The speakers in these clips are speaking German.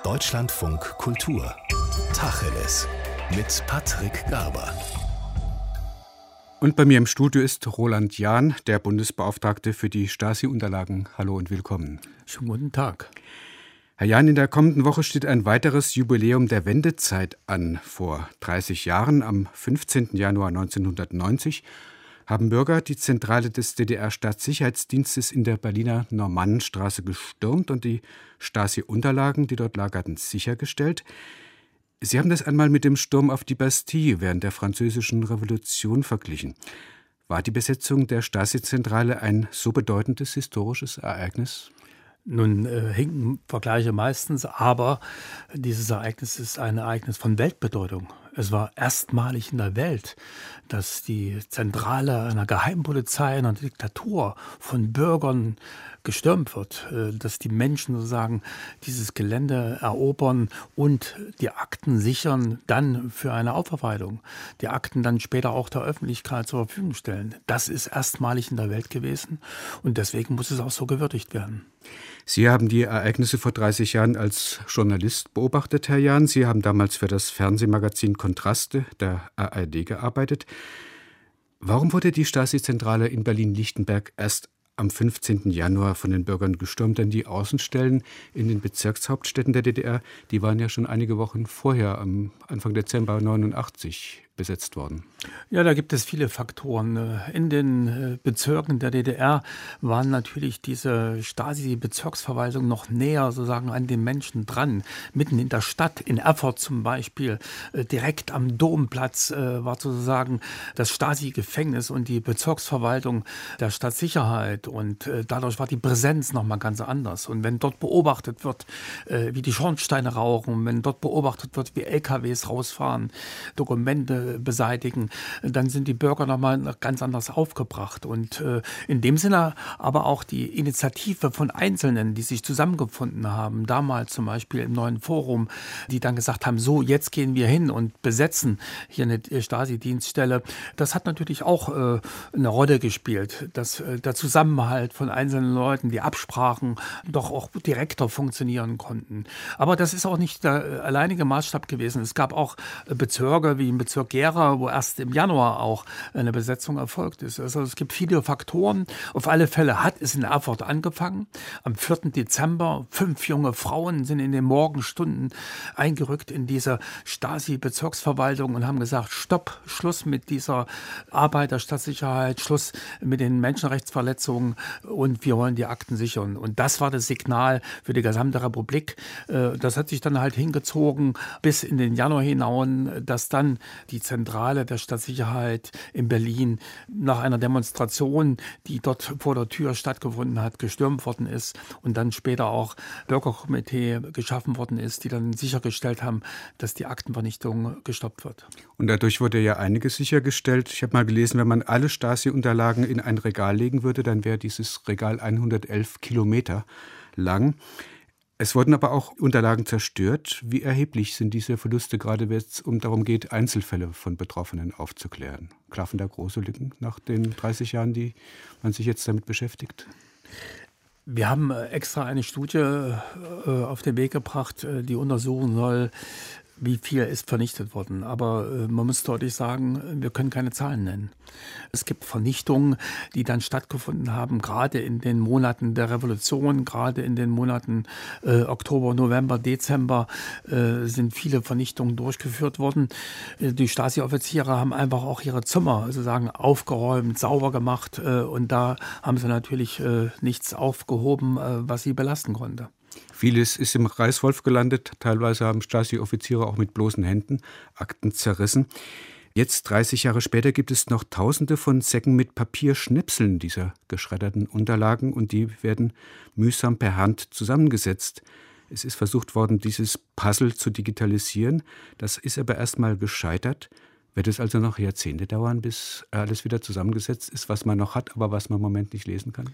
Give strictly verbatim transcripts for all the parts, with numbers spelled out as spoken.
Deutschlandfunk Kultur. Tacheles. Mit Patrick Garber. Und bei mir im Studio ist Roland Jahn, der Bundesbeauftragte für die Stasi-Unterlagen. Hallo und willkommen. Schönen guten Tag. Herr Jahn, in der kommenden Woche steht ein weiteres Jubiläum der Wendezeit an. Vor dreißig Jahren, am fünfzehnten Januar neunzehnhundertneunzig, haben Bürger die Zentrale des D D R-Staatssicherheitsdienstes in der Berliner Normannenstraße gestürmt und die Stasi-Unterlagen, die dort lagerten, sichergestellt. Sie haben das einmal mit dem Sturm auf die Bastille während der Französischen Revolution verglichen. War die Besetzung der Stasi-Zentrale ein so bedeutendes historisches Ereignis? Nun äh, hinken Vergleiche meistens, aber dieses Ereignis ist ein Ereignis von Weltbedeutung. Es war erstmalig in der Welt, dass die Zentrale einer Geheimpolizei, einer Diktatur von Bürgern gestürmt wird, dass die Menschen sozusagen dieses Gelände erobern und die Akten sichern, dann für eine Aufarbeitung, die Akten dann später auch der Öffentlichkeit zur Verfügung stellen. Das ist erstmalig in der Welt gewesen und deswegen muss es auch so gewürdigt werden. Sie haben die Ereignisse vor dreißig Jahren als Journalist beobachtet, Herr Jahn. Sie haben damals für das Fernsehmagazin Kontraste der A R D gearbeitet. Warum wurde die Stasi-Zentrale in Berlin-Lichtenberg erst am fünfzehnten Januar von den Bürgern gestürmt? Denn die Außenstellen in den Bezirkshauptstädten der D D R, die waren ja schon einige Wochen vorher, am Anfang Dezember neunundachtzig, besetzt worden. Ja, da gibt es viele Faktoren. In den Bezirken der D D R waren natürlich diese Stasi-Bezirksverwaltung noch näher sozusagen an den Menschen dran. Mitten in der Stadt, in Erfurt zum Beispiel, direkt am Domplatz war sozusagen das Stasi-Gefängnis und die Bezirksverwaltung der Stadtsicherheit. Und dadurch war die Präsenz nochmal ganz anders. Und wenn dort beobachtet wird, wie die Schornsteine rauchen, wenn dort beobachtet wird, wie L K Ws rausfahren, Dokumente beseitigen, dann sind die Bürger nochmal ganz anders aufgebracht. Und äh, in dem Sinne aber auch die Initiative von Einzelnen, die sich zusammengefunden haben, damals zum Beispiel im neuen Forum, die dann gesagt haben, so, jetzt gehen wir hin und besetzen hier eine Stasi-Dienststelle. Das hat natürlich auch äh, eine Rolle gespielt, dass äh, der Zusammenhalt von einzelnen Leuten, die Absprachen doch auch direkter funktionieren konnten. Aber das ist auch nicht der alleinige Maßstab gewesen. Es gab auch äh, Bezirke wie im Bezirk Gera, wo erst im Januar auch eine Besetzung erfolgt ist. Also es gibt viele Faktoren. Auf alle Fälle hat es in Erfurt angefangen. Am vierten Dezember, fünf junge Frauen sind in den Morgenstunden eingerückt in diese Stasi-Bezirksverwaltung und haben gesagt, stopp, Schluss mit dieser Arbeit der Stadtsicherheit, Schluss mit den Menschenrechtsverletzungen und wir wollen die Akten sichern. Und das war das Signal für die gesamte Republik. Das hat sich dann halt hingezogen bis in den Januar hinaus, dass dann die Zentrale der Stadtsicherheit in Berlin nach einer Demonstration, die dort vor der Tür stattgefunden hat, gestürmt worden ist und dann später auch Bürgerkomitee geschaffen worden ist, die dann sichergestellt haben, dass die Aktenvernichtung gestoppt wird. Und dadurch wurde ja einiges sichergestellt. Ich habe mal gelesen, wenn man alle Stasi-Unterlagen in ein Regal legen würde, dann wäre dieses Regal hundertelf Kilometer lang. Es wurden aber auch Unterlagen zerstört. Wie erheblich sind diese Verluste, gerade wenn es um darum geht, Einzelfälle von Betroffenen aufzuklären? Klaffen da große Lücken nach den dreißig Jahren, die man sich jetzt damit beschäftigt? Wir haben extra eine Studie äh, auf den Weg gebracht, äh, die untersuchen soll, wie viel ist vernichtet worden. Aber äh, man muss deutlich sagen, wir können keine Zahlen nennen. Es gibt Vernichtungen, die dann stattgefunden haben, gerade in den Monaten der Revolution, gerade in den Monaten äh, Oktober, November, Dezember äh, sind viele Vernichtungen durchgeführt worden. Äh, die Stasi-Offiziere haben einfach auch ihre Zimmer sozusagen aufgeräumt, sauber gemacht äh, und da haben sie natürlich äh, nichts aufgehoben, äh, was sie belasten konnte. Vieles ist im Reißwolf gelandet. Teilweise haben Stasi-Offiziere auch mit bloßen Händen Akten zerrissen. Jetzt, dreißig Jahre später, gibt es noch Tausende von Säcken mit Papierschnipseln dieser geschredderten Unterlagen und die werden mühsam per Hand zusammengesetzt. Es ist versucht worden, dieses Puzzle zu digitalisieren. Das ist aber erstmal gescheitert. Wird es also noch Jahrzehnte dauern, bis alles wieder zusammengesetzt ist, was man noch hat, aber was man im Moment nicht lesen kann?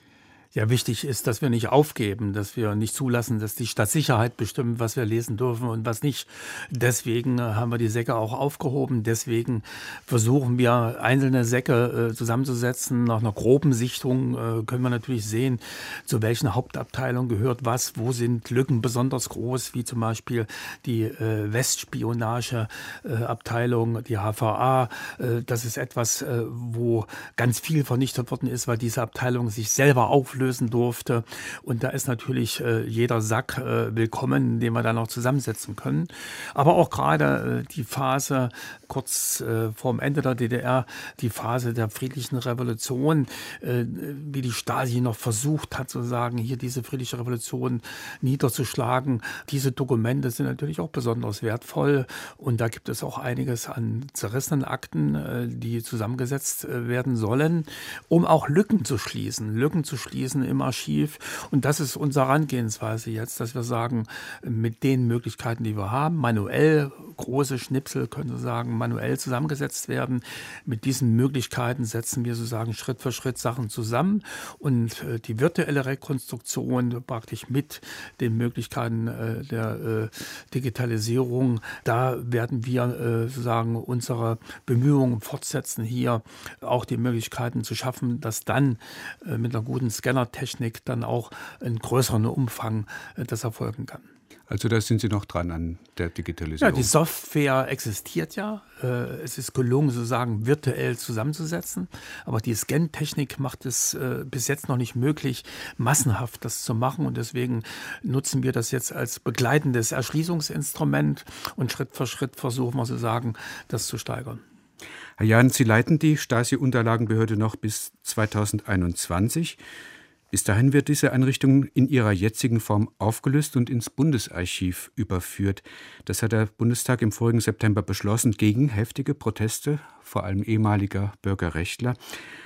Ja, wichtig ist, dass wir nicht aufgeben, dass wir nicht zulassen, dass die Stadtsicherheit bestimmt, was wir lesen dürfen und was nicht. Deswegen haben wir die Säcke auch aufgehoben. Deswegen versuchen wir, einzelne Säcke äh, zusammenzusetzen. Nach einer groben Sichtung äh, können wir natürlich sehen, zu welchen Hauptabteilungen gehört was, wo sind Lücken besonders groß, wie zum Beispiel die äh, Westspionageabteilung, äh, die H V A. Äh, das ist etwas, äh, wo ganz viel vernichtet worden ist, weil diese Abteilung sich selber auflöst durfte. Und da ist natürlich äh, jeder Sack äh, willkommen, den wir dann noch zusammensetzen können. Aber auch gerade äh, die Phase kurz äh, vor dem Ende der D D R, die Phase der friedlichen Revolution, äh, wie die Stasi noch versucht hat, sozusagen hier diese friedliche Revolution niederzuschlagen. Diese Dokumente sind natürlich auch besonders wertvoll. Und da gibt es auch einiges an zerrissenen Akten, äh, die zusammengesetzt äh, werden sollen, um auch Lücken zu schließen. Lücken zu schließen im Archiv. Und das ist unsere Herangehensweise jetzt, dass wir sagen, mit den Möglichkeiten, die wir haben, manuell, große Schnipsel können Sie sagen, manuell zusammengesetzt werden. Mit diesen Möglichkeiten setzen wir sozusagen Schritt für Schritt Sachen zusammen. Und äh, die virtuelle Rekonstruktion praktisch mit den Möglichkeiten äh, der äh, Digitalisierung, da werden wir äh, sozusagen unsere Bemühungen fortsetzen, hier auch die Möglichkeiten zu schaffen, dass dann äh, mit einer guten Scannertechnik dann auch in größerem Umfang äh, das erfolgen kann. Also da sind Sie noch dran an der Digitalisierung. Ja, die Software existiert ja. Äh, es ist gelungen, sozusagen virtuell zusammenzusetzen. Aber die Scan-Technik macht es äh, bis jetzt noch nicht möglich, massenhaft das zu machen. Und deswegen nutzen wir das jetzt als begleitendes Erschließungsinstrument. Und Schritt für Schritt versuchen wir sozusagen, das zu steigern. Herr Jahn, Sie leiten die Stasi-Unterlagenbehörde noch bis zweitausendeinundzwanzig. Bis dahin wird diese Einrichtung in ihrer jetzigen Form aufgelöst und ins Bundesarchiv überführt. Das hat der Bundestag im vorigen September beschlossen, gegen heftige Proteste, vor allem ehemaliger Bürgerrechtler.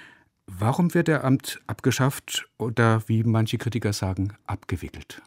Warum wird der Amt abgeschafft oder, wie manche Kritiker sagen, abgewickelt?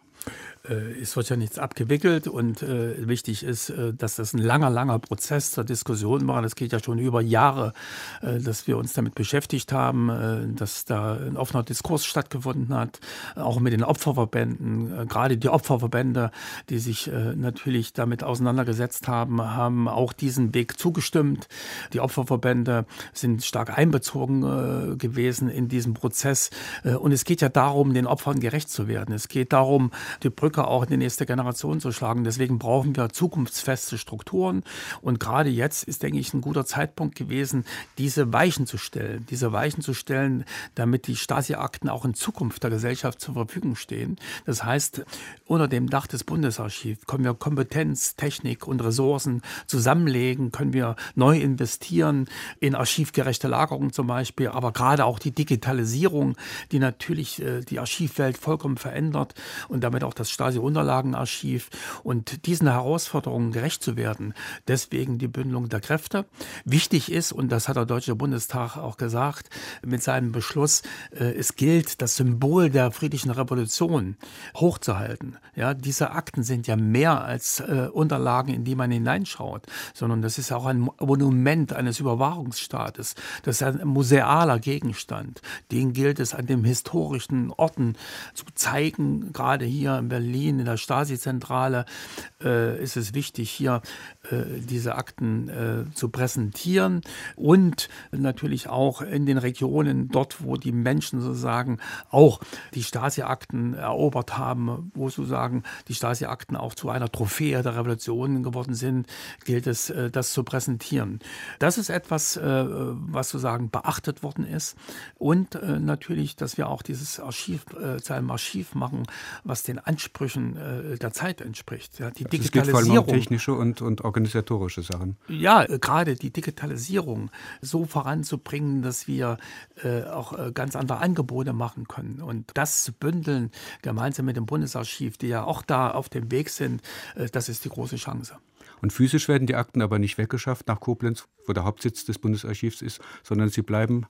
Es wird ja nichts abgewickelt und äh, wichtig ist, äh, dass das ein langer, langer Prozess der Diskussion war. Das geht ja schon über Jahre, äh, dass wir uns damit beschäftigt haben, äh, dass da ein offener Diskurs stattgefunden hat, auch mit den Opferverbänden. Äh, gerade die Opferverbände, die sich äh, natürlich damit auseinandergesetzt haben, haben auch diesen Weg zugestimmt. Die Opferverbände sind stark einbezogen äh, gewesen in diesen Prozess. Äh, und es geht ja darum, den Opfern gerecht zu werden. Es geht darum, die Brücke auch in die nächste Generation zu schlagen. Deswegen brauchen wir zukunftsfeste Strukturen. Und gerade jetzt ist, denke ich, ein guter Zeitpunkt gewesen, diese Weichen zu stellen. Diese Weichen zu stellen, damit die Stasi-Akten auch in Zukunft der Gesellschaft zur Verfügung stehen. Das heißt, unter dem Dach des Bundesarchivs können wir Kompetenz, Technik und Ressourcen zusammenlegen, können wir neu investieren in archivgerechte Lagerung zum Beispiel, aber gerade auch die Digitalisierung, die natürlich äh, die Archivwelt vollkommen verändert und damit auch das Stasi-Unterlagenarchiv, und diesen Herausforderungen gerecht zu werden. Deswegen die Bündelung der Kräfte. Wichtig ist, und das hat der Deutsche Bundestag auch gesagt, mit seinem Beschluss, äh, es gilt, das Symbol der friedlichen Revolution hochzuhalten. Ja, diese Akten sind ja mehr als äh, Unterlagen, in die man hineinschaut, sondern das ist auch ein Monument eines Überwachungsstaates. Das ist ein musealer Gegenstand. Den gilt es an den historischen Orten zu zeigen. Gerade hier in Berlin, in der Stasi-Zentrale, äh, ist es wichtig, hier äh, diese Akten äh, zu präsentieren und natürlich auch in den Regionen, dort, wo die Menschen sozusagen auch die Stasi-Akten erobert haben, wo sozusagen die Stasi-Akten auch zu einer Trophäe der Revolution geworden sind, gilt es, äh, das zu präsentieren. Das ist etwas, äh, was sozusagen beachtet worden ist, und äh, natürlich, dass wir auch dieses Archiv äh, zu einem Archiv machen, was den Ansprüchen äh, der Zeit entspricht. Ja, die also Digitalisierung. Es geht vor allem um technische und, und organisatorische Sachen. Ja, äh, gerade die Digitalisierung so voranzubringen, dass wir äh, auch äh, ganz andere Angebote machen können. Und das zu bündeln, gemeinsam mit dem Bundesarchiv, die ja auch da auf dem Weg sind, äh, das ist die große Chance. Und physisch werden die Akten aber nicht weggeschafft nach Koblenz, wo der Hauptsitz des Bundesarchivs ist, sondern sie bleiben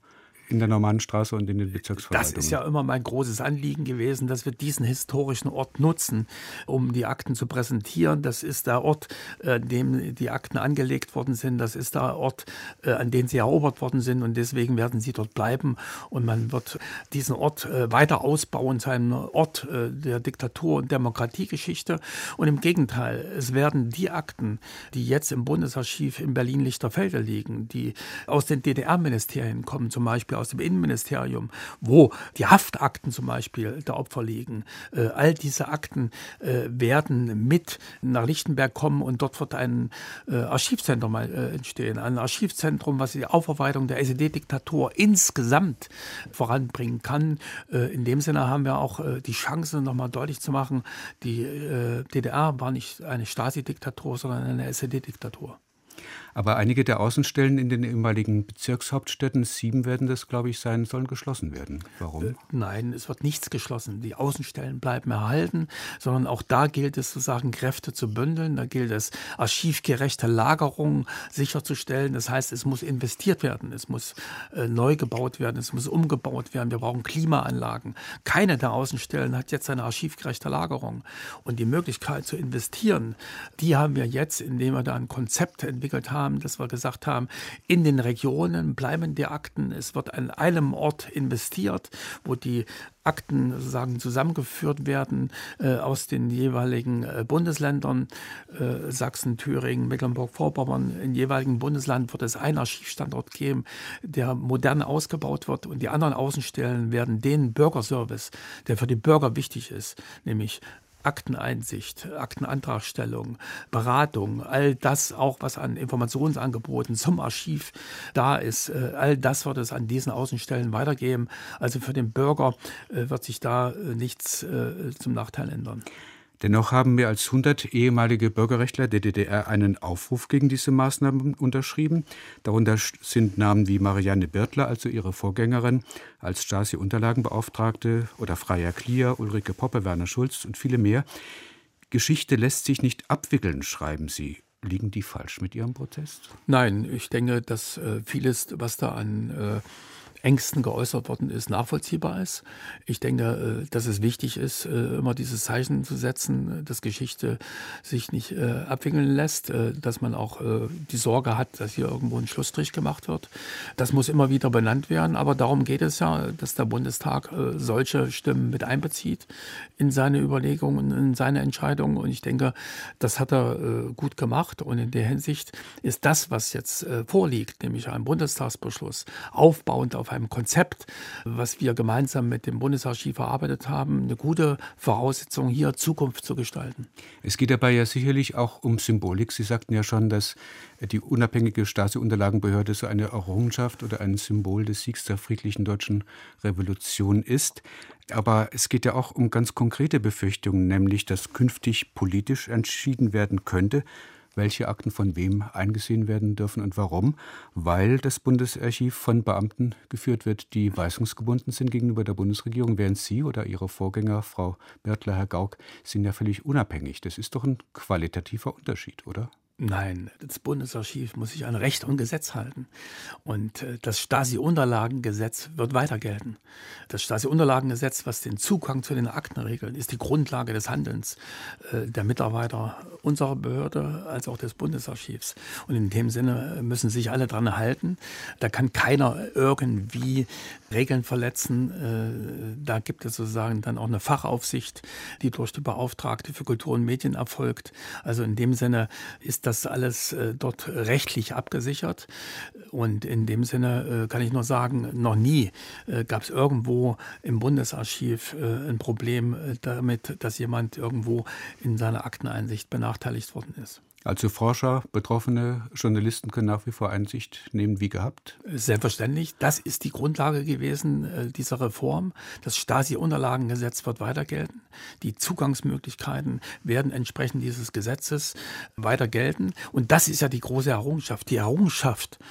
in der Normannenstraße und in den Bezirksverwaltungen. Das ist ja immer mein großes Anliegen gewesen, dass wir diesen historischen Ort nutzen, um die Akten zu präsentieren. Das ist der Ort, an dem die Akten angelegt worden sind. Das ist der Ort, an dem sie erobert worden sind. Und deswegen werden sie dort bleiben. Und man wird diesen Ort weiter ausbauen zu einem Ort der Diktatur- und Demokratiegeschichte. Und im Gegenteil, es werden die Akten, die jetzt im Bundesarchiv in Berlin-Lichterfelde liegen, die aus den D D R-Ministerien kommen, zum Beispiel aus dem Innenministerium, wo die Haftakten zum Beispiel der Opfer liegen. Äh, all diese Akten äh, werden mit nach Lichtenberg kommen und dort wird ein äh, Archivzentrum äh, entstehen. Ein Archivzentrum, was die Aufarbeitung der S E D-Diktatur insgesamt voranbringen kann. Äh, in dem Sinne haben wir auch äh, die Chance, nochmal deutlich zu machen, die äh, D D R war nicht eine Stasi-Diktatur, sondern eine S E D-Diktatur. Aber einige der Außenstellen in den ehemaligen Bezirkshauptstädten, sieben werden das, glaube ich, sein, sollen geschlossen werden. Warum? Äh, nein, es wird nichts geschlossen. Die Außenstellen bleiben erhalten, sondern auch da gilt es sozusagen, Kräfte zu bündeln. Da gilt es, archivgerechte Lagerung sicherzustellen. Das heißt, es muss investiert werden, es muss äh, neu gebaut werden, es muss umgebaut werden. Wir brauchen Klimaanlagen. Keine der Außenstellen hat jetzt eine archivgerechte Lagerung. Und die Möglichkeit zu investieren, die haben wir jetzt, indem wir da ein Konzept entwickelt haben, dass wir gesagt haben, in den Regionen bleiben die Akten. Es wird an einem Ort investiert, wo die Akten sozusagen zusammengeführt werden äh, aus den jeweiligen äh, Bundesländern, äh, Sachsen, Thüringen, Mecklenburg-Vorpommern. Im jeweiligen Bundesland wird es einen Archivstandort geben, der modern ausgebaut wird, und die anderen Außenstellen werden den Bürgerservice, der für die Bürger wichtig ist, nämlich Akteneinsicht, Aktenantragstellung, Beratung, all das auch, was an Informationsangeboten zum Archiv da ist, all das wird es an diesen Außenstellen weitergeben. Also für den Bürger wird sich da nichts zum Nachteil ändern. Dennoch haben mehr als hundert ehemalige Bürgerrechtler der D D R einen Aufruf gegen diese Maßnahmen unterschrieben. Darunter sind Namen wie Marianne Birtler, also ihre Vorgängerin als Stasi-Unterlagenbeauftragte, oder Freya Klier, Ulrike Poppe, Werner Schulz und viele mehr. Geschichte lässt sich nicht abwickeln, schreiben sie. Liegen die falsch mit ihrem Protest? Nein, ich denke, dass äh, vieles, was da an äh, Ängsten geäußert worden ist, nachvollziehbar ist. Ich denke, dass es wichtig ist, immer dieses Zeichen zu setzen, dass Geschichte sich nicht abwickeln lässt, dass man auch die Sorge hat, dass hier irgendwo ein Schlussstrich gemacht wird. Das muss immer wieder benannt werden, aber darum geht es ja, dass der Bundestag solche Stimmen mit einbezieht in seine Überlegungen, in seine Entscheidungen, und ich denke, das hat er gut gemacht, und in der Hinsicht ist das, was jetzt vorliegt, nämlich ein Bundestagsbeschluss, aufbauend auf einem Konzept, was wir gemeinsam mit dem Bundesarchiv erarbeitet haben, eine gute Voraussetzung, hier Zukunft zu gestalten. Es geht dabei ja sicherlich auch um Symbolik. Sie sagten ja schon, dass die unabhängige Stasi-Unterlagenbehörde so eine Errungenschaft oder ein Symbol des Siegs der friedlichen deutschen Revolution ist. Aber es geht ja auch um ganz konkrete Befürchtungen, nämlich, dass künftig politisch entschieden werden könnte, welche Akten von wem eingesehen werden dürfen und warum, weil das Bundesarchiv von Beamten geführt wird, die weisungsgebunden sind gegenüber der Bundesregierung, während Sie oder Ihre Vorgänger, Frau Birtler, Herr Gauck, sind ja völlig unabhängig. Das ist doch ein qualitativer Unterschied, oder? Nein, das Bundesarchiv muss sich an Recht und Gesetz halten. Und das Stasi-Unterlagengesetz wird weiter gelten. Das Stasi-Unterlagengesetz, was den Zugang zu den Akten regelt, ist die Grundlage des Handelns der Mitarbeiter unserer Behörde als auch des Bundesarchivs. Und in dem Sinne müssen sich alle dran halten. Da kann keiner irgendwie Regeln verletzen. Da gibt es sozusagen dann auch eine Fachaufsicht, die durch die Beauftragte für Kultur und Medien erfolgt. Also in dem Sinne ist das alles äh, dort rechtlich abgesichert. Und in dem Sinne äh, kann ich nur sagen, noch nie äh, gab es irgendwo im Bundesarchiv äh, ein Problem äh, damit, dass jemand irgendwo in seiner Akteneinsicht benachteiligt worden ist. Also Forscher, Betroffene, Journalisten können nach wie vor Einsicht nehmen, wie gehabt? Selbstverständlich. Das ist die Grundlage gewesen äh, dieser Reform. Das Stasi-Unterlagengesetz wird weiter gelten. Die Zugangsmöglichkeiten werden entsprechend dieses Gesetzes weiter gelten. Und das ist ja die große Errungenschaft. Die Errungenschaft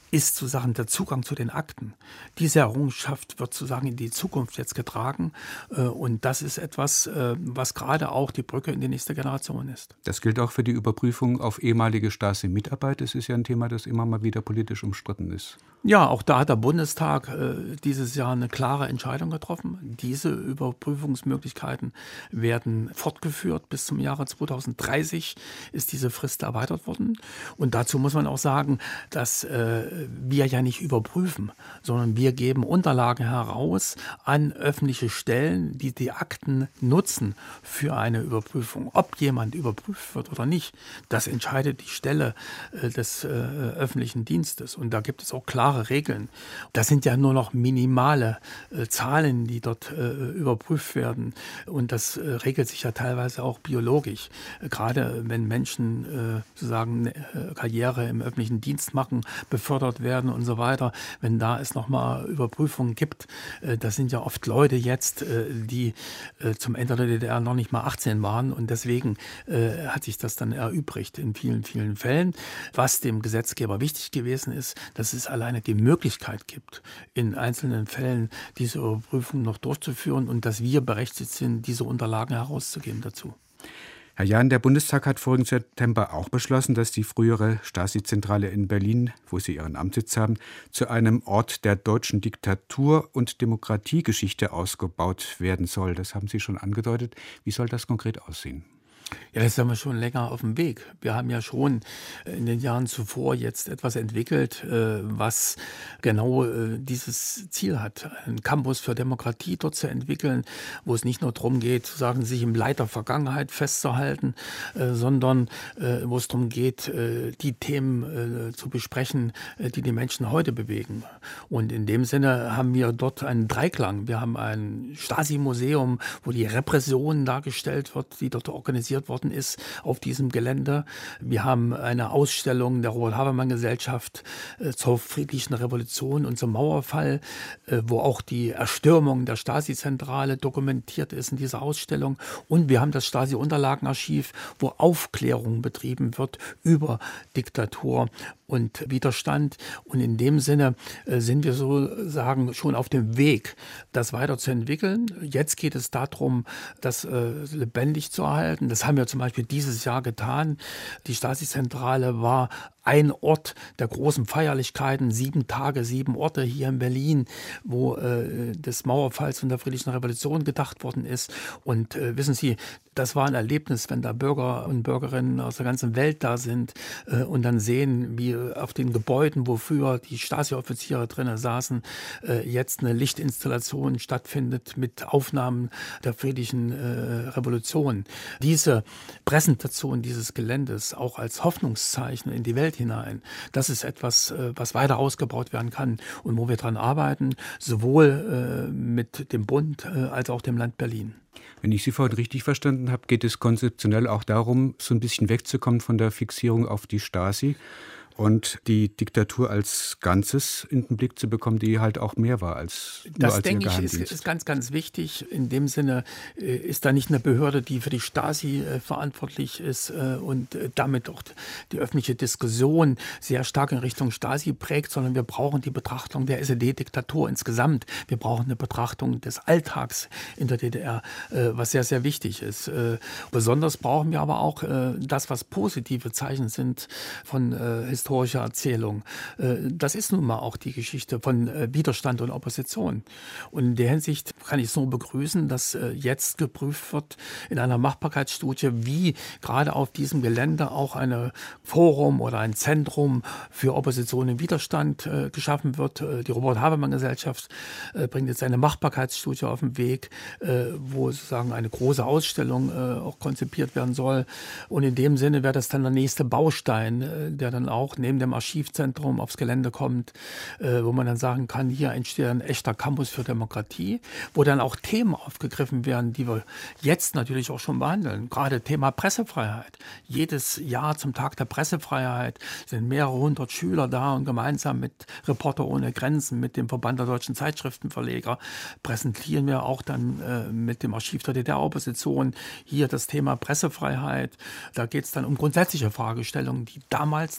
ist sozusagen der Zugang zu den Akten. Diese Errungenschaft wird sozusagen in die Zukunft jetzt getragen. Und das ist etwas, was gerade auch die Brücke in die nächste Generation ist. Das gilt auch für die Überprüfung auf ehemalige Stasi-Mitarbeit. Es ist ja ein Thema, das immer mal wieder politisch umstritten ist. Ja, auch da hat der Bundestag äh, dieses Jahr eine klare Entscheidung getroffen. Diese Überprüfungsmöglichkeiten werden fortgeführt. Bis zum Jahre zweitausenddreißig ist diese Frist erweitert worden. Und dazu muss man auch sagen, dass äh, wir ja nicht überprüfen, sondern wir geben Unterlagen heraus an öffentliche Stellen, die die Akten nutzen für eine Überprüfung. Ob jemand überprüft wird oder nicht, das entscheidet die Stelle äh, des äh, öffentlichen Dienstes. Und da gibt es auch klare Regeln. Das sind ja nur noch minimale äh, Zahlen, die dort äh, überprüft werden. Und das äh, regelt sich ja teilweise auch biologisch. Äh, gerade wenn Menschen äh, sozusagen äh, Karriere im öffentlichen Dienst machen, befördert werden und so weiter, wenn da es nochmal Überprüfungen gibt, äh, das sind ja oft Leute jetzt, äh, die äh, zum Ende der D D R noch nicht mal achtzehn waren. Und deswegen äh, hat sich das dann erübrigt in vielen, vielen Fällen. Was dem Gesetzgeber wichtig gewesen ist, dass es alleine die Möglichkeit gibt, in einzelnen Fällen diese Überprüfung noch durchzuführen und dass wir berechtigt sind, diese Unterlagen herauszugeben dazu. Herr Jahn, der Bundestag hat vorigen September auch beschlossen, dass die frühere Stasi-Zentrale in Berlin, wo Sie ihren Amtssitz haben, zu einem Ort der deutschen Diktatur- und Demokratiegeschichte ausgebaut werden soll. Das haben Sie schon angedeutet. Wie soll das konkret aussehen? Ja, das sind wir schon länger auf dem Weg. Wir haben ja schon in den Jahren zuvor jetzt etwas entwickelt, was genau dieses Ziel hat, einen Campus für Demokratie dort zu entwickeln, wo es nicht nur darum geht, sozusagen sich im Leid der Vergangenheit festzuhalten, sondern wo es darum geht, die Themen zu besprechen, die die Menschen heute bewegen. Und in dem Sinne haben wir dort einen Dreiklang. Wir haben ein Stasi-Museum, wo die Repression dargestellt wird, die dort organisiert worden ist auf diesem Gelände. Wir haben eine Ausstellung der Robert-Habermann-Gesellschaft äh, zur friedlichen Revolution und zum Mauerfall, äh, wo auch die Erstürmung der Stasi-Zentrale dokumentiert ist in dieser Ausstellung. Und wir haben das Stasi-Unterlagenarchiv, wo Aufklärung betrieben wird über Diktatur und Widerstand. Und in dem Sinne äh, sind wir sozusagen schon auf dem Weg, das weiterzuentwickeln. Jetzt geht es darum, das äh, lebendig zu erhalten. Das haben wir zum Beispiel dieses Jahr getan. Die Stasi-Zentrale war ein Ort der großen Feierlichkeiten, sieben Tage, sieben Orte hier in Berlin, wo äh, des Mauerfalls und der friedlichen Revolution gedacht worden ist. Und äh, wissen Sie, das war ein Erlebnis, wenn da Bürger und Bürgerinnen aus der ganzen Welt da sind äh, und dann sehen, wie auf den Gebäuden, wo früher die Stasi-Offiziere drinnen saßen, äh, jetzt eine Lichtinstallation stattfindet mit Aufnahmen der friedlichen äh, Revolution. Diese Präsentation dieses Geländes auch als Hoffnungszeichen in die Welt hinein, das ist etwas, äh, was weiter ausgebaut werden kann und wo wir dran arbeiten, sowohl äh, mit dem Bund äh, als auch dem Land Berlin. Wenn ich Sie vorhin richtig verstanden habe, geht es konzeptionell auch darum, so ein bisschen wegzukommen von der Fixierung auf die Stasi und die Diktatur als Ganzes in den Blick zu bekommen, die halt auch mehr war als nur das, als denke ihr ich, Geheimdienst. ist, ist ganz, ganz wichtig. In dem Sinne äh, ist da nicht eine Behörde, die für die Stasi äh, verantwortlich ist äh, und äh, damit auch die öffentliche Diskussion sehr stark in Richtung Stasi prägt, sondern wir brauchen die Betrachtung der S E D-Diktatur insgesamt. Wir brauchen eine Betrachtung des Alltags in der D D R, äh, was sehr, sehr wichtig ist. Äh, besonders brauchen wir aber auch äh, das, was positive Zeichen sind von äh, historischer Erzählung. Äh, das ist nun mal auch die Geschichte von äh, Widerstand und Opposition. Und in der Hinsicht kann ich es nur begrüßen, dass äh, jetzt geprüft wird in einer Machbarkeitsstudie, wie gerade auf diesem Gelände auch ein Forum oder ein Zentrum für Opposition und Widerstand äh, geschaffen wird. Äh, die Robert-Habermann-Gesellschaft äh, bringt jetzt eine Machbarkeitsstudie auf den Weg, äh, wo sozusagen eine große Ausstellung äh, auch konzipiert werden soll. Und in dem Sinne wäre das dann der nächste Baustein, äh, der dann auch neben dem Archivzentrum aufs Gelände kommt, äh, wo man dann sagen kann, hier entsteht ein echter Campus für Demokratie, wo dann auch Themen aufgegriffen werden, die wir jetzt natürlich auch schon behandeln. Gerade Thema Pressefreiheit. Jedes Jahr zum Tag der Pressefreiheit sind mehrere hundert Schüler da und gemeinsam mit Reporter ohne Grenzen, mit dem Verband der deutschen Zeitschriftenverleger präsentieren wir auch dann äh, mit dem Archiv der D D R-Opposition hier das Thema Pressefreiheit. Da geht es dann um grundsätzliche Fragestellungen, die damals eine Rolle gespielt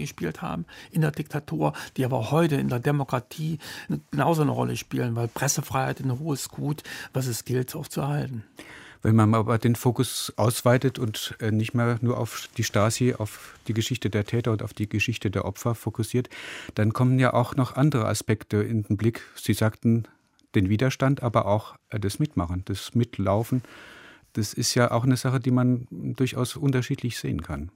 gespielt haben in der Diktatur, die aber heute in der Demokratie genauso eine Rolle spielen, weil Pressefreiheit ein hohes Gut, was es gilt, auch zu erhalten. Wenn man aber den Fokus ausweitet und nicht mehr nur auf die Stasi, auf die Geschichte der Täter und auf die Geschichte der Opfer fokussiert, dann kommen ja auch noch andere Aspekte in den Blick. Sie sagten den Widerstand, aber auch das Mitmachen, das Mitlaufen. Das ist ja auch eine Sache, die man durchaus unterschiedlich sehen kann.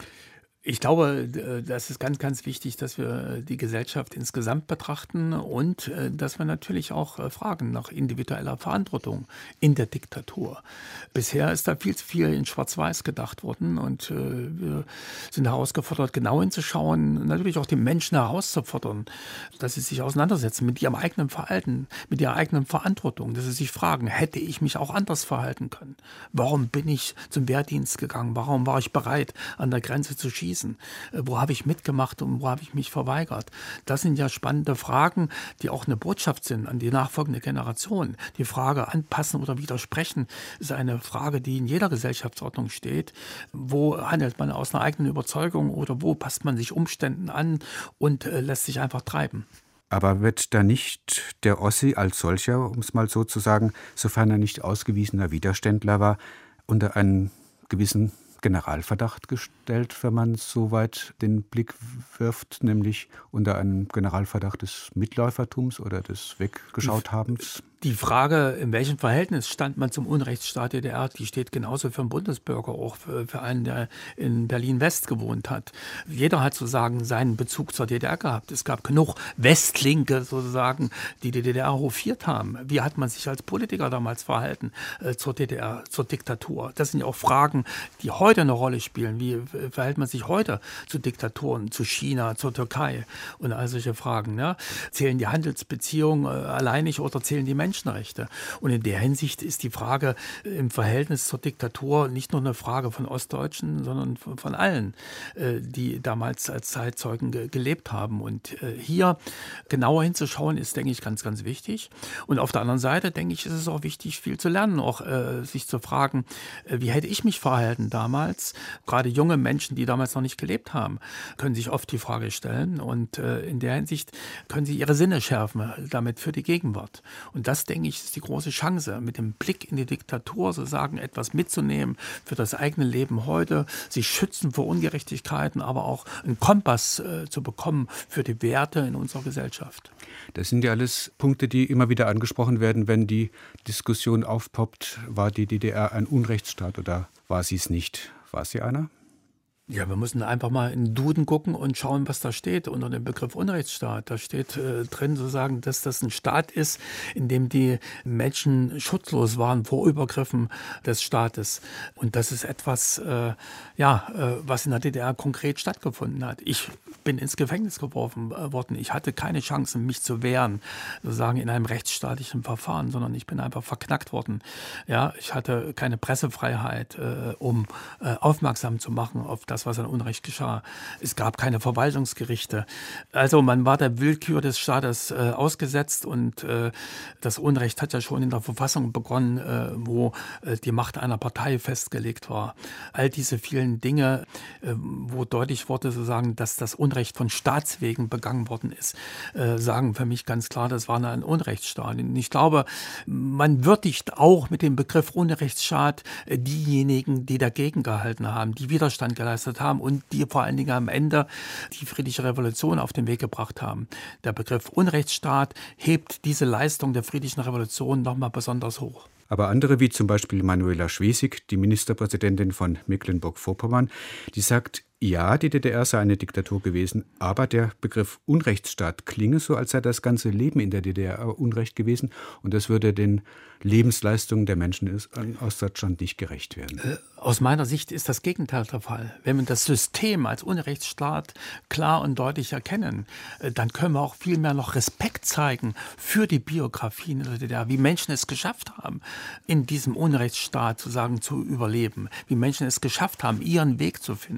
Ich glaube, das ist ganz, ganz wichtig, dass wir die Gesellschaft insgesamt betrachten und dass wir natürlich auch fragen nach individueller Verantwortung in der Diktatur. Bisher ist da viel zu viel in Schwarz-Weiß gedacht worden und wir sind herausgefordert, genau hinzuschauen, natürlich auch die Menschen herauszufordern, dass sie sich auseinandersetzen mit ihrem eigenen Verhalten, mit ihrer eigenen Verantwortung, dass sie sich fragen, hätte ich mich auch anders verhalten können? Warum bin ich zum Wehrdienst gegangen? Warum war ich bereit, an der Grenze zu schießen? Wo habe ich mitgemacht und wo habe ich mich verweigert? Das sind ja spannende Fragen, die auch eine Botschaft sind an die nachfolgende Generation. Die Frage anpassen oder widersprechen ist eine Frage, die in jeder Gesellschaftsordnung steht. Wo handelt man aus einer eigenen Überzeugung oder wo passt man sich Umständen an und äh, lässt sich einfach treiben? Aber wird da nicht der Ossi als solcher, um es mal so zu sagen, sofern er nicht ausgewiesener Widerständler war, unter einen gewissen Generalverdacht gestellt, wenn man so weit den Blick wirft, nämlich unter einen Generalverdacht des Mitläufertums oder des Weggeschauthabens? Die Frage, in welchem Verhältnis stand man zum Unrechtsstaat D D R, die steht genauso für einen Bundesbürger, auch für, für einen, der in Berlin-West gewohnt hat. Jeder hat sozusagen seinen Bezug zur D D R gehabt. Es gab genug Westlinke sozusagen, die die D D R hofiert haben. Wie hat man sich als Politiker damals verhalten äh, zur D D R, zur Diktatur? Das sind ja auch Fragen, die heute eine Rolle spielen. Wie verhält man sich heute zu Diktaturen, zu China, zur Türkei und all solche Fragen? Ne? Zählen die Handelsbeziehungen äh, alleinig oder zählen die Menschen? Menschenrechte. Und in der Hinsicht ist die Frage im Verhältnis zur Diktatur nicht nur eine Frage von Ostdeutschen, sondern von, von allen, äh, die damals als Zeitzeugen ge- gelebt haben. Und äh, hier genauer hinzuschauen, ist, denke ich, ganz, ganz wichtig. Und auf der anderen Seite, denke ich, ist es auch wichtig, viel zu lernen, auch äh, sich zu fragen, äh, wie hätte ich mich verhalten damals? Gerade junge Menschen, die damals noch nicht gelebt haben, können sich oft die Frage stellen. Und äh, in der Hinsicht können sie ihre Sinne schärfen, damit für die Gegenwart. Und das Das, denke ich, ist die große Chance, mit dem Blick in die Diktatur sozusagen etwas mitzunehmen für das eigene Leben heute, sich schützen vor Ungerechtigkeiten, aber auch einen Kompass äh, zu bekommen für die Werte in unserer Gesellschaft. Das sind ja alles Punkte, die immer wieder angesprochen werden, wenn die Diskussion aufpoppt, war die D D R ein Unrechtsstaat oder war sie es nicht? War sie einer? Ja, wir müssen einfach mal in den Duden gucken und schauen, was da steht unter dem Begriff Unrechtsstaat. Da steht äh, drin sozusagen, dass das ein Staat ist, in dem die Menschen schutzlos waren vor Übergriffen des Staates. Und das ist etwas, äh, ja, äh, was in der D D R konkret stattgefunden hat. Ich bin ins Gefängnis geworfen äh, worden. Ich hatte keine Chance, mich zu wehren, sozusagen in einem rechtsstaatlichen Verfahren, sondern ich bin einfach verknackt worden. Ja, ich hatte keine Pressefreiheit, äh, um äh, aufmerksam zu machen auf das, was an Unrecht geschah. Es gab keine Verwaltungsgerichte. Also man war der Willkür des Staates äh, ausgesetzt und äh, das Unrecht hat ja schon in der Verfassung begonnen, äh, wo äh, die Macht einer Partei festgelegt war. All diese vielen Dinge, äh, wo deutlich wurde, sozusagen, dass das Unrecht von Staatswegen begangen worden ist, äh, sagen für mich ganz klar, das war ein Unrechtsstaat. Und ich glaube, man würdigt auch mit dem Begriff Unrechtsstaat äh, diejenigen, die dagegen gehalten haben, die Widerstand geleistet haben und die vor allen Dingen am Ende die friedliche Revolution auf den Weg gebracht haben. Der Begriff Unrechtsstaat hebt diese Leistung der friedlichen Revolution nochmal besonders hoch. Aber andere, wie zum Beispiel Manuela Schwesig, die Ministerpräsidentin von Mecklenburg-Vorpommern, die sagt, ja, die D D R sei eine Diktatur gewesen, aber der Begriff Unrechtsstaat klinge so, als sei das ganze Leben in der D D R Unrecht gewesen und das würde den Lebensleistungen der Menschen in Ostdeutschland nicht gerecht werden. Aus meiner Sicht ist das Gegenteil der Fall. Wenn wir das System als Unrechtsstaat klar und deutlich erkennen, dann können wir auch viel mehr noch Respekt zeigen für die Biografien der D D R, wie Menschen es geschafft haben, in diesem Unrechtsstaat sozusagen zu überleben, wie Menschen es geschafft haben, ihren Weg zu finden,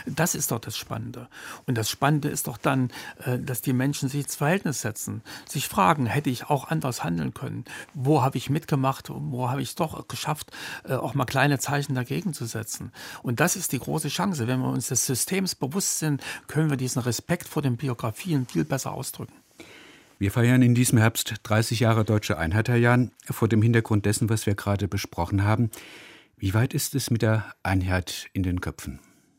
Das ist doch das Spannende. Und das Spannende ist doch dann, dass die Menschen sich ins Verhältnis setzen, sich fragen, hätte ich auch anders handeln können? Wo habe ich mitgemacht? Wo habe ich es doch geschafft, auch mal kleine Zeichen dagegen zu setzen? Und das ist die große Chance. Wenn wir uns des Systems bewusst sind, können wir diesen Respekt vor den Biografien viel besser ausdrücken. Wir feiern in diesem Herbst dreißig Jahre Deutsche Einheit, Herr Jahn, vor dem Hintergrund dessen, was wir gerade besprochen haben. Wie weit ist es mit der Einheit in den Köpfen?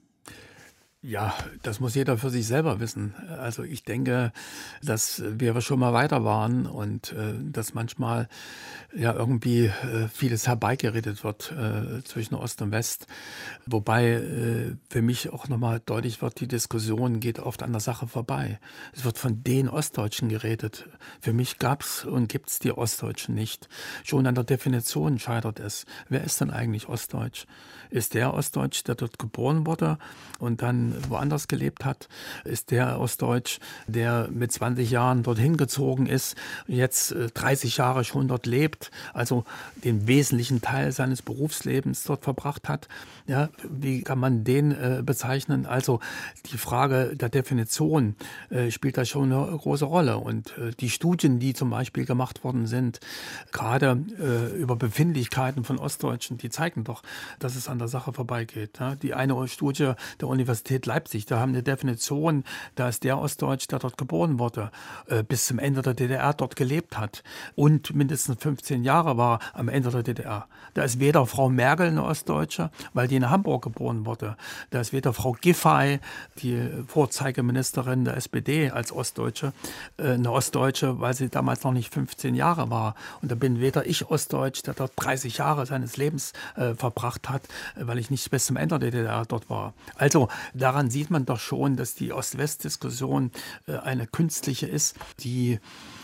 Ja, das muss jeder für sich selber wissen. Also ich denke, dass wir schon mal weiter waren und äh, dass manchmal ja irgendwie äh, vieles herbeigeredet wird äh, zwischen Ost und West. Wobei äh, für mich auch nochmal deutlich wird, die Diskussion geht oft an der Sache vorbei. Es wird von den Ostdeutschen geredet. Für mich gab es und gibt es die Ostdeutschen nicht. Schon an der Definition scheitert es. Wer ist denn eigentlich Ostdeutsch? Ist der Ostdeutsch, der dort geboren wurde und dann woanders gelebt hat? Ist der Ostdeutsch, der mit zwanzig Jahren dorthin gezogen ist, jetzt dreißig Jahre schon dort lebt, also den wesentlichen Teil seines Berufslebens dort verbracht hat? Ja, wie kann man den äh, bezeichnen? Also die Frage der Definition äh, spielt da schon eine große Rolle. Und äh, die Studien, die zum Beispiel gemacht worden sind, gerade äh, über Befindlichkeiten von Ostdeutschen, die zeigen doch, dass es an der Sache vorbeigeht. Ja? Die eine Studie der Universität Leipzig, da haben eine Definition, da ist der Ostdeutsch, der dort geboren wurde, äh, bis zum Ende der D D R dort gelebt hat und mindestens fünfzehn Jahre war am Ende der D D R. Da ist weder Frau Merkel eine Ostdeutsche, weil die in Hamburg geboren wurde. Da ist weder Frau Giffey, die Vorzeigeministerin der S P D als Ostdeutsche, äh, eine Ostdeutsche, weil sie damals noch nicht fünfzehn Jahre war. Und da bin weder ich Ostdeutsch, der dort dreißig Jahre seines Lebens äh, verbracht hat, weil ich nicht bis zum Ende der D D R dort war. Also daran sieht man doch schon, dass die Ost-West-Diskussion äh, eine künstliche ist, die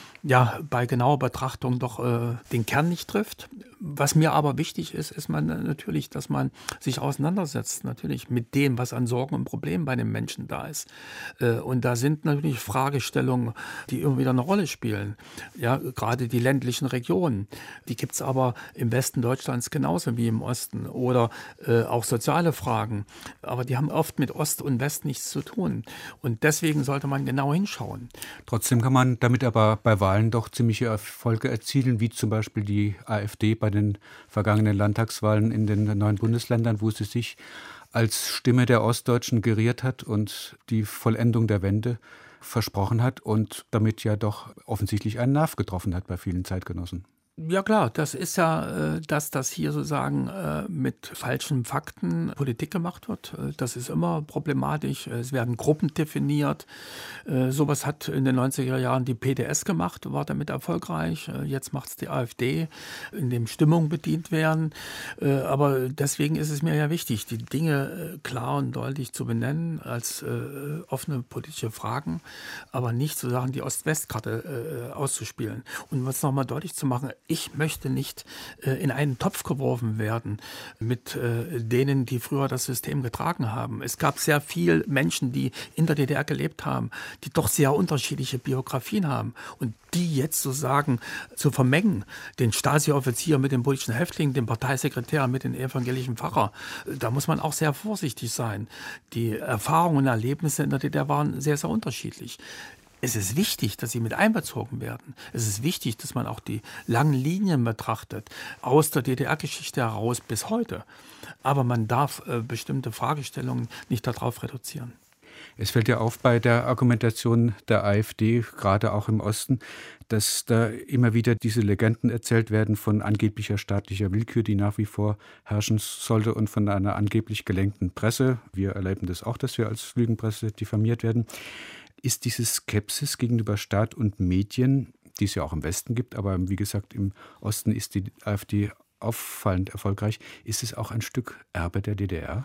ja bei genauer Betrachtung doch äh, den Kern nicht trifft. Was mir aber wichtig ist, ist man natürlich, dass man sich auseinandersetzt, natürlich mit dem, was an Sorgen und Problemen bei den Menschen da ist. Äh, und da sind natürlich Fragestellungen, die immer wieder eine Rolle spielen. Ja, gerade die ländlichen Regionen, die gibt es aber im Westen Deutschlands genauso wie im Osten. Oder äh, auch soziale Fragen. Aber die haben oft mit Ost und West nichts zu tun. Und deswegen sollte man genau hinschauen. Trotzdem kann man damit aber bei Wahlen doch ziemliche Erfolge erzielen, wie zum Beispiel die AfD bei den vergangenen Landtagswahlen in den neuen Bundesländern, wo sie sich als Stimme der Ostdeutschen geriert hat und die Vollendung der Wende versprochen hat und damit ja doch offensichtlich einen Nerv getroffen hat bei vielen Zeitgenossen. Ja klar, das ist ja, äh, dass das hier sozusagen äh, mit falschen Fakten Politik gemacht wird. Äh, das ist immer problematisch. Es werden Gruppen definiert. Äh, sowas hat in den neunziger Jahren die P D S gemacht, war damit erfolgreich. Äh, jetzt macht es die AfD, in dem Stimmung bedient werden. Äh, aber deswegen ist es mir ja wichtig, die Dinge äh, klar und deutlich zu benennen als äh, offene politische Fragen, aber nicht sozusagen die Ost-West-Karte äh, auszuspielen. Und um es nochmal deutlich zu machen, ich möchte nicht äh, in einen Topf geworfen werden mit äh, denen, die früher das System getragen haben. Es gab sehr viele Menschen, die in der D D R gelebt haben, die doch sehr unterschiedliche Biografien haben. Und die jetzt sozusagen zu vermengen, den Stasi-Offizier mit dem politischen Häftling, den Parteisekretär mit den evangelischen Pfarrer, da muss man auch sehr vorsichtig sein. Die Erfahrungen und Erlebnisse in der D D R waren sehr, sehr unterschiedlich. Es ist wichtig, dass sie mit einbezogen werden. Es ist wichtig, dass man auch die langen Linien betrachtet, aus der D D R-Geschichte heraus bis heute. Aber man darf äh, bestimmte Fragestellungen nicht darauf reduzieren. Es fällt ja auf bei der Argumentation der AfD, gerade auch im Osten, dass da immer wieder diese Legenden erzählt werden von angeblicher staatlicher Willkür, die nach wie vor herrschen sollte, und von einer angeblich gelenkten Presse. Wir erleben das auch, dass wir als Lügenpresse diffamiert werden. Ist diese Skepsis gegenüber Staat und Medien, die es ja auch im Westen gibt, aber wie gesagt, im Osten ist die AfD auffallend erfolgreich, ist es auch ein Stück Erbe der D D R?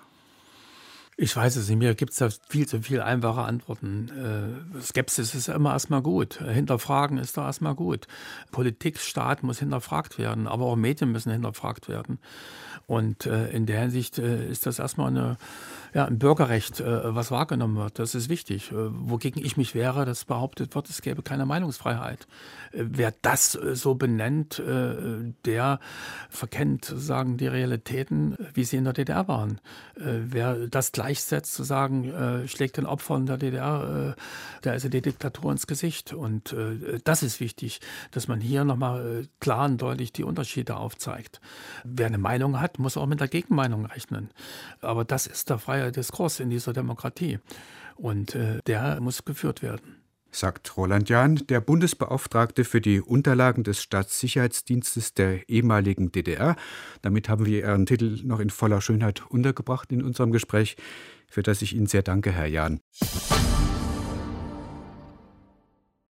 Ich weiß es nicht, mir gibt es da viel zu viel einfache Antworten. Äh, Skepsis ist immer erstmal gut, hinterfragen ist da erstmal gut. Politik, Staat muss hinterfragt werden, aber auch Medien müssen hinterfragt werden. Und äh, in der Hinsicht äh, ist das erstmal eine, ja, ein Bürgerrecht, äh, was wahrgenommen wird. Das ist wichtig. Äh, wogegen ich mich wehre, dass behauptet wird, es gäbe keine Meinungsfreiheit. Äh, wer das äh, so benennt, äh, der verkennt sozusagen die Realitäten, wie sie in der D D R waren. Äh, wer das gleichsetzt, zu sagen, äh, schlägt den Opfern der D D R, äh, der S E D-Diktatur ins Gesicht. Und äh, das ist wichtig, dass man hier nochmal äh, klar und deutlich die Unterschiede aufzeigt. Wer eine Meinung hat, muss auch mit der Gegenmeinung rechnen. Aber das ist der freie Diskurs in dieser Demokratie. Und äh, der muss geführt werden. Sagt Roland Jahn, der Bundesbeauftragte für die Unterlagen des Staatssicherheitsdienstes der ehemaligen D D R. Damit haben wir Ihren Titel noch in voller Schönheit untergebracht in unserem Gespräch, für das ich Ihnen sehr danke, Herr Jahn.